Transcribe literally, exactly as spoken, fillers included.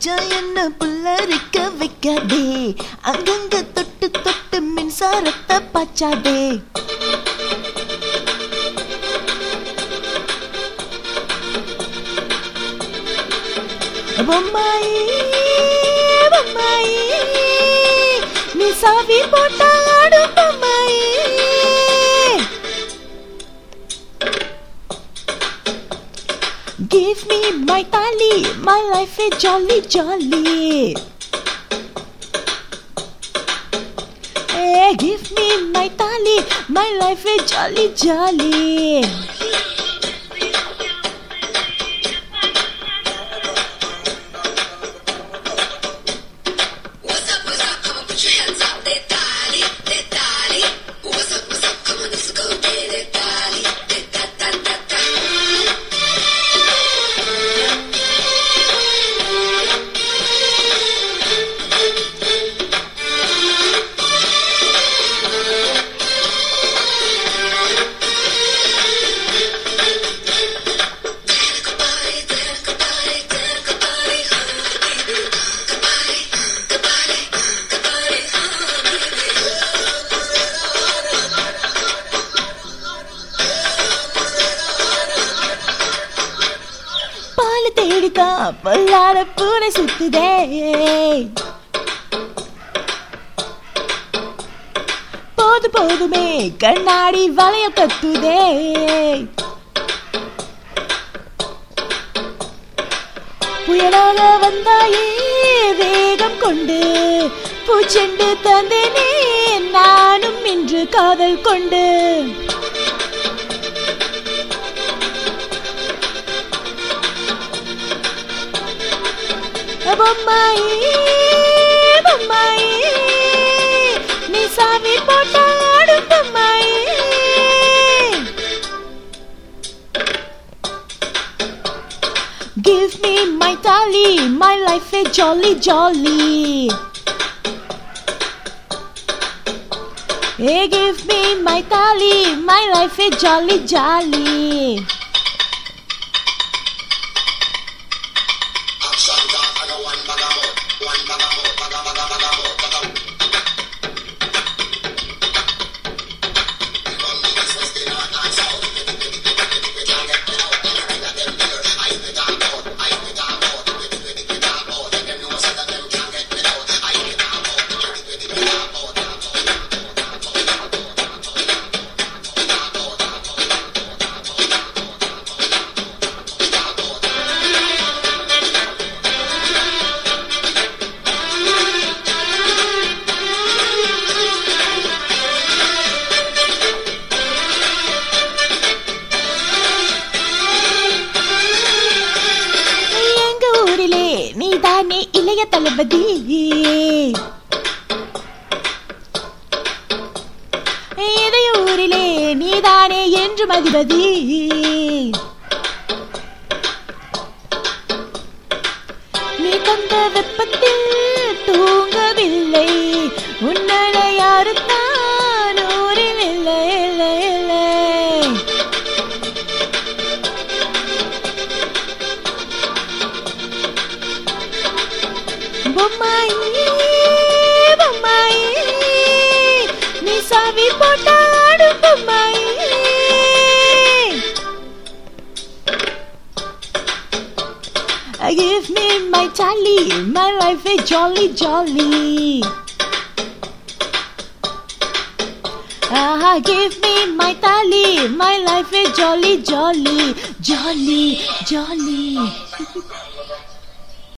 மச்சா என்ன புல்லரிக்க வைக்காதே, அங்கங்க தொட்டு தொட்டு மின்சாரத்தை பாய்ச்சாதே. பொம்மாயி பொம்மாயி நீ சாவி போட்டா ஆடும் பொம்மாயி. Give me my tali, my life is jolly jolly. Hey, give me my tali, my life is jolly jolly. தேடிக்கா பொல்லாத பூனை சுத்துதே, போது போதுமே கண்ணாடி வளைய கத்துதே. புயலாக வந்தாயே வேகம் கொண்டு பூச்செண்டு தந்தேனே நானும் இன்று காதல் கொண்டு. பொம்மாயி பொம்மாயி நீ சாமி போட்டா ஆடும் பொம்மாயி. Give me my tali, my life is jolly jolly. Hey, give me my tali, my life is jolly jolly. நீதானே இளைய தளபதி, இதய ஊரிலே நீதானே என்று மதிபதி. நீ தந்த வெப்பத்தில் தூங்கவில்லை, உன்னடை யாரும் தான் ஊரில் இல்லை இல்லை இல்லை. பொம்மாயி பொம்மாயி நீ சாவி போட்டா ஆடும் பொம்மாயி. Give me my tali, my life is jolly jolly. Ah, give me my tali, my life is jolly jolly jolly jolly.